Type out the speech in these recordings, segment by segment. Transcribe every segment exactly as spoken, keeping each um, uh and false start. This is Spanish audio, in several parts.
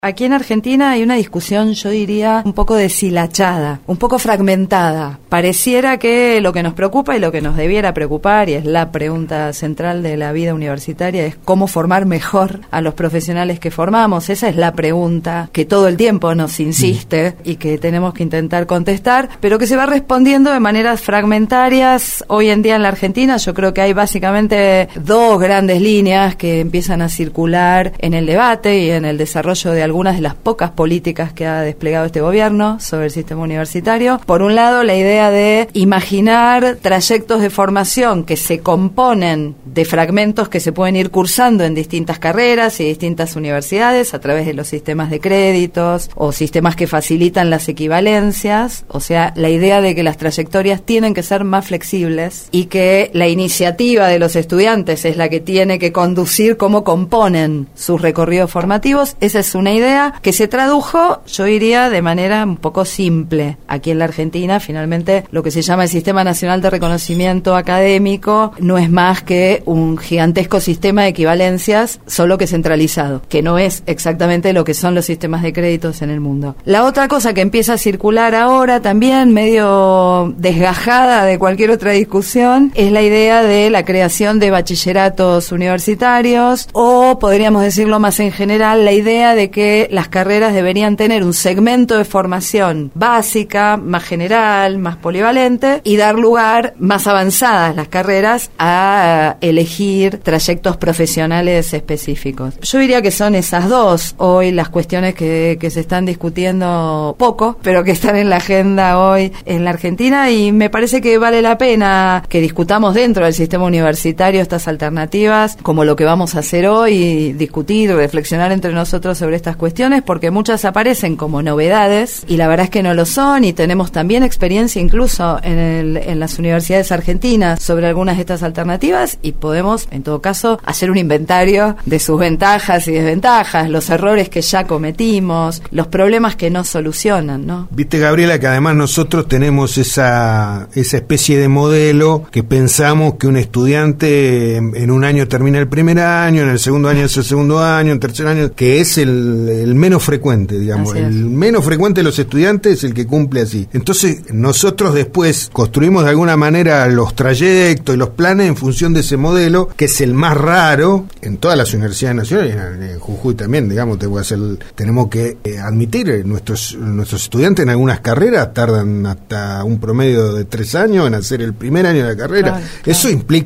Aquí en Argentina hay una discusión, yo diría, un poco deshilachada, un poco fragmentada. Pareciera que lo que nos preocupa y lo que nos debiera preocupar, y es la pregunta central de la vida universitaria, es cómo formar mejor a los profesionales que formamos. Esa es la pregunta que todo el tiempo nos insiste y que tenemos que intentar contestar, pero que se va respondiendo de maneras fragmentarias. Hoy en día en la Argentina yo creo que hay básicamente dos grandes líneas que empiezan a circular en el debate y en el desarrollo de algunas de las pocas políticas que ha desplegado este gobierno sobre el sistema universitario. Por un lado, la idea de imaginar trayectos de formación que se componen de fragmentos que se pueden ir cursando en distintas carreras y distintas universidades a través de los sistemas de créditos o sistemas que facilitan las equivalencias. O sea, la idea de que las trayectorias tienen que ser más flexibles y que la iniciativa de los estudiantes es la que tiene que conducir cómo componen sus recorridos formativos. Esa es una idea que se tradujo, yo diría, de manera un poco simple. Aquí en la Argentina, finalmente, lo que se llama el Sistema Nacional de Reconocimiento Académico no es más que un gigantesco sistema de equivalencias, solo que centralizado, que no es exactamente lo que son los sistemas de créditos en el mundo. La otra cosa que empieza a circular ahora también, medio desgajada de cualquier otra discusión, es la idea de la creación de bachilleratos universitarios, o podríamos decirlo más en general, la idea de que las carreras deberían tener un segmento de formación básica, más general, más polivalente, y dar lugar, más avanzadas las carreras, a elegir trayectos profesionales específicos. Yo diría que son esas dos hoy las cuestiones que, que se están discutiendo poco, pero que están en la agenda hoy en la Argentina, y me parece que vale la pena que discutamos dentro del sistema universitario estas alternativas, como lo que vamos a hacer hoy, discutir, reflexionar entre nosotros sobre estas cuestiones, porque muchas aparecen como novedades y la verdad es que no lo son, y tenemos también experiencia incluso en, el, en las universidades argentinas sobre algunas de estas alternativas, y podemos en todo caso hacer un inventario de sus ventajas y desventajas, los errores que ya cometimos, los problemas que no solucionan, ¿no? Viste, Gabriela, que además nosotros tenemos esa, esa especie de modelo que pensamos que un estudiante en, en un año termina el primer año, en el segundo año es el segundo año, en el tercer año, que es el el menos frecuente, digamos, el menos frecuente de los estudiantes es el que cumple así. Entonces nosotros después construimos de alguna manera los trayectos y los planes en función de ese modelo, que es el más raro en todas las universidades nacionales, en Jujuy también, digamos, te voy a hacer, tenemos que eh, admitir, nuestros nuestros estudiantes en algunas carreras tardan hasta un promedio de tres años en hacer el primer año de la carrera. Claro, claro. Eso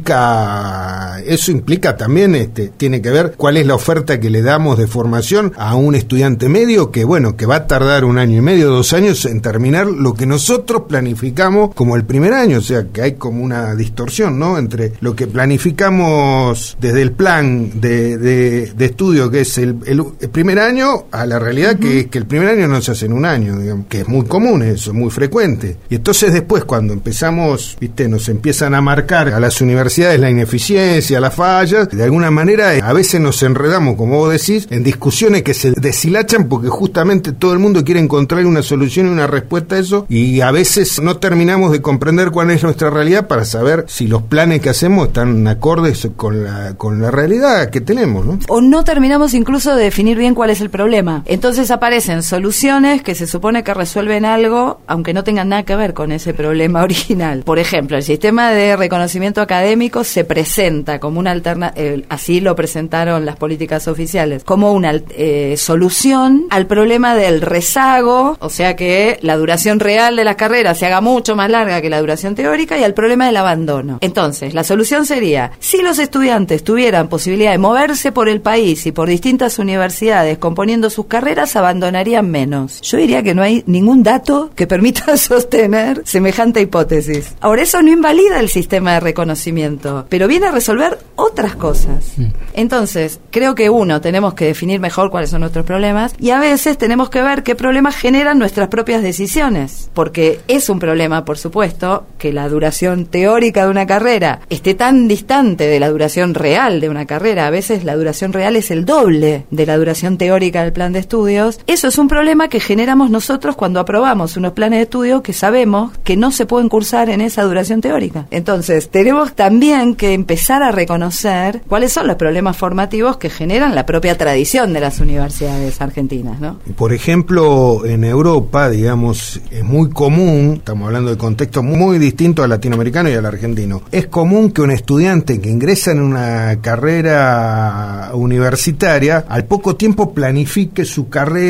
implica, eso implica también, este, tiene que ver cuál es la oferta que le damos de formación a un estudiante medio que, bueno, que va a tardar un año y medio, dos años en terminar lo que nosotros planificamos como el primer año. O sea, que hay como una distorsión, ¿no?, entre lo que planificamos desde el plan de, de, de estudio, que es el, el, el primer año, a la realidad uh-huh. que es que el primer año no se hace en un año, digamos, que es muy común eso, muy frecuente. Y entonces después, cuando empezamos, viste, nos empiezan a marcar a las universidades la ineficiencia, las fallas, de alguna manera a veces nos enredamos, como vos decís, en discusiones que se deshilachan porque justamente todo el mundo quiere encontrar una solución y una respuesta a eso, y a veces no terminamos de comprender cuál es nuestra realidad para saber si los planes que hacemos están acordes con la, con la realidad que tenemos, ¿no? O no terminamos incluso de definir bien cuál es el problema. Entonces aparecen soluciones que se supone que resuelven algo, aunque no tengan nada que ver con ese problema original. Por ejemplo, el sistema de reconocimiento académico se presenta como una alternativa, eh, así lo presentaron las políticas oficiales, como una eh, solución al problema del rezago, o sea que la duración real de las carreras se haga mucho más larga que la duración teórica, y al problema del abandono. Entonces, la solución sería, si los estudiantes tuvieran posibilidad de moverse por el país y por distintas universidades componiendo sus carreras, abandonarían menos. Yo diría que no hay ningún dato que permita sostener semejante hipótesis. Ahora, eso no invalida el sistema de reconocimiento, pero viene a resolver otras cosas. Entonces, creo que uno, tenemos que definir mejor cuáles son nuestros problemas, y a veces tenemos que ver qué problemas generan nuestras propias decisiones, porque es un problema, por supuesto, que la duración teórica de una carrera esté tan distante de la duración real de una carrera. A veces la duración real es el doble de la duración teórica del plan de estudios. Eso es un problema que generamos nosotros cuando aprobamos unos planes de estudio que sabemos que no se pueden cursar en esa duración teórica. Entonces, tenemos también que empezar a reconocer cuáles son los problemas formativos que generan la propia tradición de las universidades. universidades argentinas, ¿no? Por ejemplo, en Europa, digamos, es muy común, estamos hablando de contextos muy distintos al latinoamericano y al argentino, es común que un estudiante que ingresa en una carrera universitaria, al poco tiempo planifique su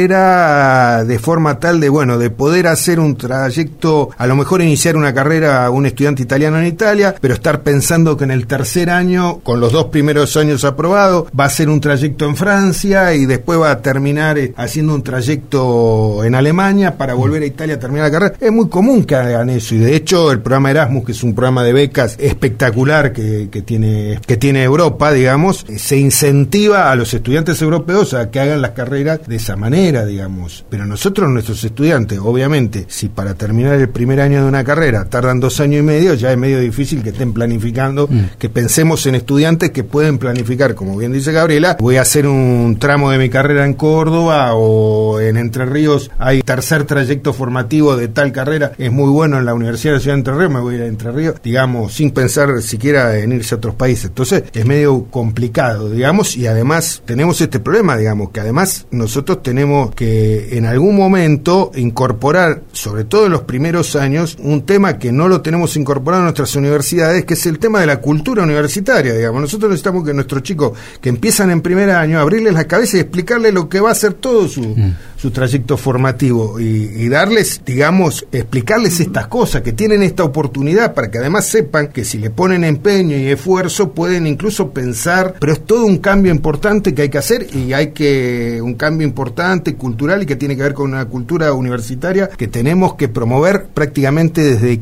carrera de forma tal de, bueno, de poder hacer un trayecto, a lo mejor iniciar una carrera, un estudiante italiano en Italia, pero estar pensando que en el tercer año, con los dos primeros años aprobados, va a hacer un trayecto en Francia y después va a terminar haciendo un trayecto en Alemania para volver a Italia a terminar la carrera. Es muy común que hagan eso, y de hecho el programa Erasmus, que es un programa de becas espectacular que, que tiene que tiene Europa, digamos, se incentiva a los estudiantes europeos a que hagan las carreras de esa manera, digamos. Pero nosotros, nuestros estudiantes, obviamente, si para terminar el primer año de una carrera tardan dos años y medio, ya es medio difícil que estén planificando, mm. que pensemos en estudiantes que pueden planificar, como bien dice Gabriela, voy a hacer un tramo de mi carrera en Córdoba, o en Entre Ríos hay tercer trayecto formativo de tal carrera, es muy bueno en la Universidad de la Ciudad de Entre Ríos, me voy a ir a Entre Ríos, digamos, sin pensar siquiera en irse a otros países. Entonces es medio complicado, digamos, y además tenemos este problema, digamos, que además nosotros tenemos que en algún momento incorporar, sobre todo en los primeros años, un tema que no lo tenemos incorporado en nuestras universidades, que es el tema de la cultura universitaria, digamos. Nosotros necesitamos que nuestros chicos que empiezan en primer año, abrirles la cabeza y explicarles lo que va a ser todo su, mm. su trayecto formativo, y, y darles, digamos, explicarles estas cosas, que tienen esta oportunidad, para que además sepan que si le ponen empeño y esfuerzo pueden incluso pensar, pero es todo un cambio importante que hay que hacer, y hay que, un cambio importante cultural, y que tiene que ver con una cultura universitaria que tenemos que promover prácticamente desde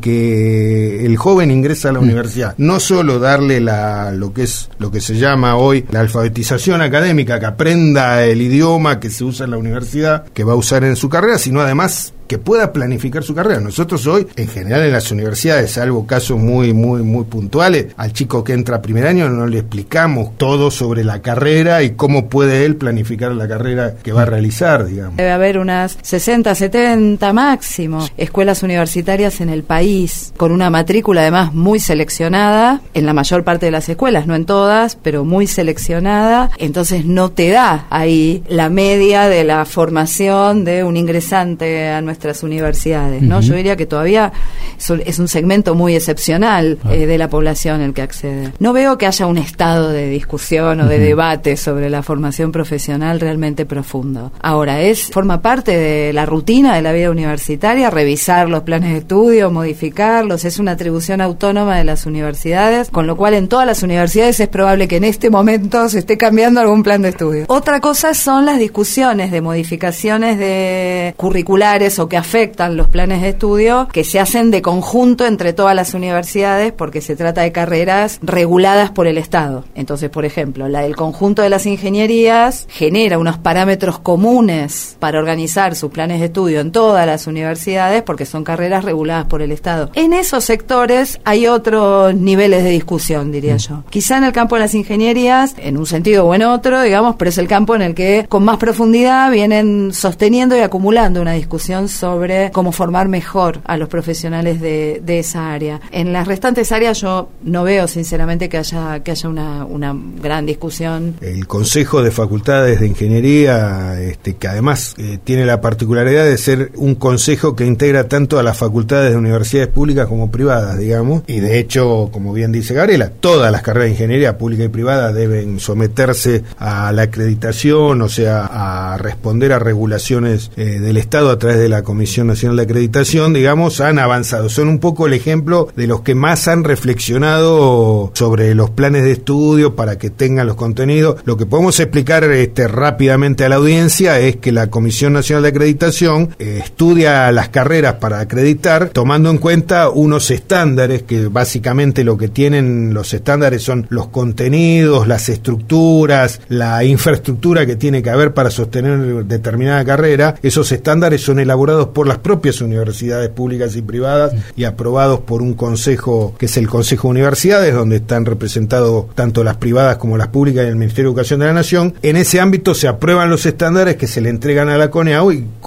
que el joven ingresa a la mm. universidad. No solo darle la, lo que es, lo que se llama hoy la alfabetización académica, que aprenda el idioma que se usa en la universidad, que va a usar en su carrera, sino además que pueda planificar su carrera. Nosotros hoy, en general en las universidades, salvo casos muy, muy, muy puntuales, al chico que entra a primer año no le explicamos todo sobre la carrera y cómo puede él planificar la carrera que va a realizar, digamos. Debe haber unas sesenta, setenta máximo escuelas universitarias en el país, con una matrícula además muy seleccionada, en la mayor parte de las escuelas, no en todas, pero muy seleccionada. Entonces no te da ahí la media de la formación de un ingresante a nuestra nuestras universidades, ¿no? Uh-huh. Yo diría que todavía es un segmento muy excepcional uh-huh. eh, de la población el que accede. No veo que haya un estado de discusión o de uh-huh. debate sobre la formación profesional realmente profundo. Ahora, es forma parte de la rutina de la vida universitaria revisar los planes de estudio, modificarlos, es una atribución autónoma de las universidades, con lo cual en todas las universidades es probable que en este momento se esté cambiando algún plan de estudio. Otra cosa son las discusiones de modificaciones de curriculares o que afectan los planes de estudio, que se hacen de conjunto entre todas las universidades, porque se trata de carreras reguladas por el Estado. Entonces, por ejemplo, la del conjunto de las ingenierías genera unos parámetros comunes para organizar sus planes de estudio en todas las universidades, porque son carreras reguladas por el Estado. En esos sectores hay otros niveles de discusión, diría yo. Quizá en el campo de las ingenierías, en un sentido o en otro, digamos, pero es el campo en el que con más profundidad vienen sosteniendo y acumulando una discusión sobre cómo formar mejor a los profesionales de, de esa área. En las restantes áreas yo no veo sinceramente que haya que haya una, una gran discusión. El Consejo de Facultades de Ingeniería, este, que además eh, tiene la particularidad de ser un consejo que integra tanto a las facultades de universidades públicas como privadas, digamos, y de hecho, como bien dice Gabriela, todas las carreras de ingeniería pública y privada deben someterse a la acreditación, o sea, a responder a regulaciones eh, del Estado a través de la Comisión Nacional de Acreditación, digamos, han avanzado. Son un poco el ejemplo de los que más han reflexionado sobre los planes de estudio para que tengan los contenidos. Lo que podemos explicar este, rápidamente a la audiencia es que la Comisión Nacional de Acreditación eh, estudia las carreras para acreditar tomando en cuenta unos estándares que básicamente lo que tienen los estándares son los contenidos, las estructuras, la infraestructura que tiene que haber para sostener determinada carrera. Esos estándares son elaborados por las propias universidades públicas y privadas y aprobados por un consejo que es el Consejo de Universidades, donde están representados tanto las privadas como las públicas y el Ministerio de Educación de la Nación. En ese ámbito se aprueban los estándares que se le entregan a la CONEAU y con lo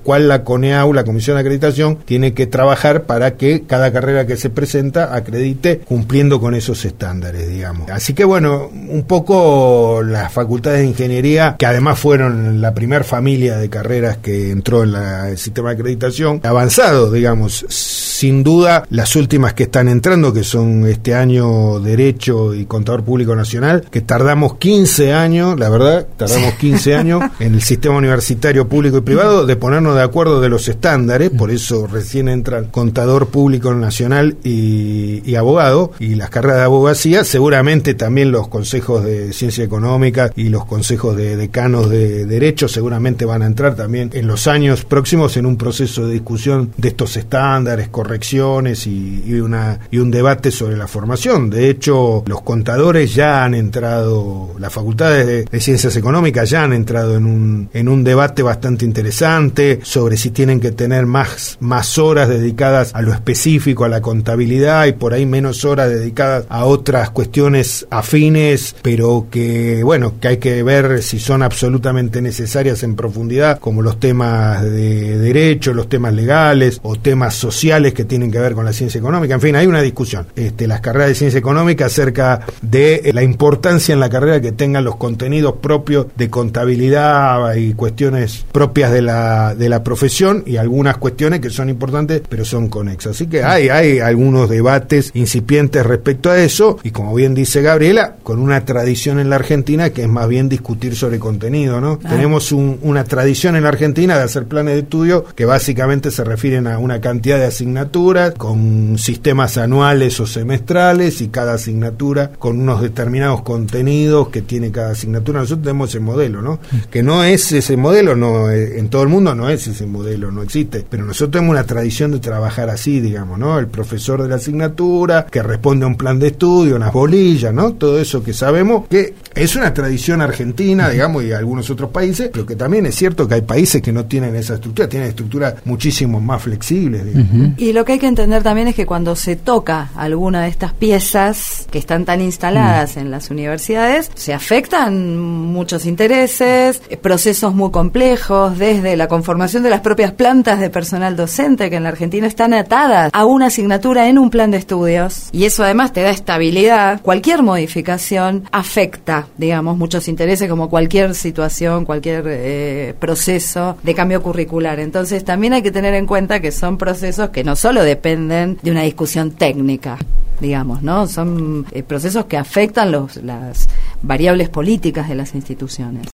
cual la CONEAU, la Comisión de Acreditación, tiene que trabajar para que cada carrera que se presenta acredite cumpliendo con esos estándares, digamos. Así que bueno, un poco las facultades de ingeniería, que además fueron la primer familia de carreras que entró en la, el sistema de acreditación, avanzado, digamos, sin duda las últimas que están entrando, que son este año Derecho y Contador Público Nacional, que tardamos quince años, la verdad, tardamos quince años en el sistema universitario público y privado de ponernos de acuerdo de los estándares, por eso recién entran Contador Público Nacional y, y Abogado, y las carreras de abogacía, seguramente también los consejos de Ciencia Económica y los consejos de decanos de Derecho seguramente van a entrar también en los años próximos en un proceso de discusión de estos estándares, correcciones y, y, una, y un debate sobre la formación. De hecho, los contadores ya han entrado, las facultades de, de Ciencias Económicas ya han entrado en un, en un debate bastante interesante sobre si tienen que tener más, más horas dedicadas a lo específico, a la contabilidad, y por ahí menos horas dedicadas a otras cuestiones afines, pero que, bueno, que hay que ver si son absolutamente necesarias en profundidad, como los temas de derecho, los temas legales o temas sociales que tienen que ver con la ciencia económica. En fin, hay una discusión. Este, las carreras de ciencia económica acerca de la importancia en la carrera que tengan los contenidos propios de contabilidad y cuestiones propias de la de la profesión, y algunas cuestiones que son importantes pero son conexas. Así que hay, hay algunos debates incipientes respecto a eso, y como bien dice Gabriela, con una tradición en la Argentina que es más bien discutir sobre contenido, ¿no? Ah. Tenemos un, una tradición en la Argentina de hacer planes de estudio que básicamente se refieren a una cantidad de asignaturas con sistemas anuales o semestrales, y cada asignatura con unos determinados contenidos que tiene cada asignatura. Nosotros tenemos ese modelo, ¿no? Que no es ese modelo, no, en todo el mundo no es ese modelo, no existe, pero nosotros tenemos una tradición de trabajar así, digamos, ¿no? El profesor de la asignatura que responde a un plan de estudio, unas bolillas, ¿no? Todo eso que sabemos que es una tradición argentina, digamos, y algunos otros países, pero que también es cierto que hay países que no tienen esa estructura, tienen estructuras muchísimo más flexibles, digamos. Uh-huh. Y lo que hay que entender también es que cuando se toca alguna de estas piezas que están tan instaladas uh-huh. en las universidades, se afectan muchos intereses, procesos muy complejos, desde la conformación de las propias plantas de personal docente, que en la Argentina están atadas a una asignatura en un plan de estudios, y eso además te da estabilidad. Cualquier modificación afecta, digamos, muchos intereses, como cualquier situación, cualquier eh, proceso de cambio curricular. Entonces también hay que tener en cuenta que son procesos que no solo dependen de una discusión técnica, digamos, ¿no? Son eh, procesos que afectan los, las variables políticas de las instituciones.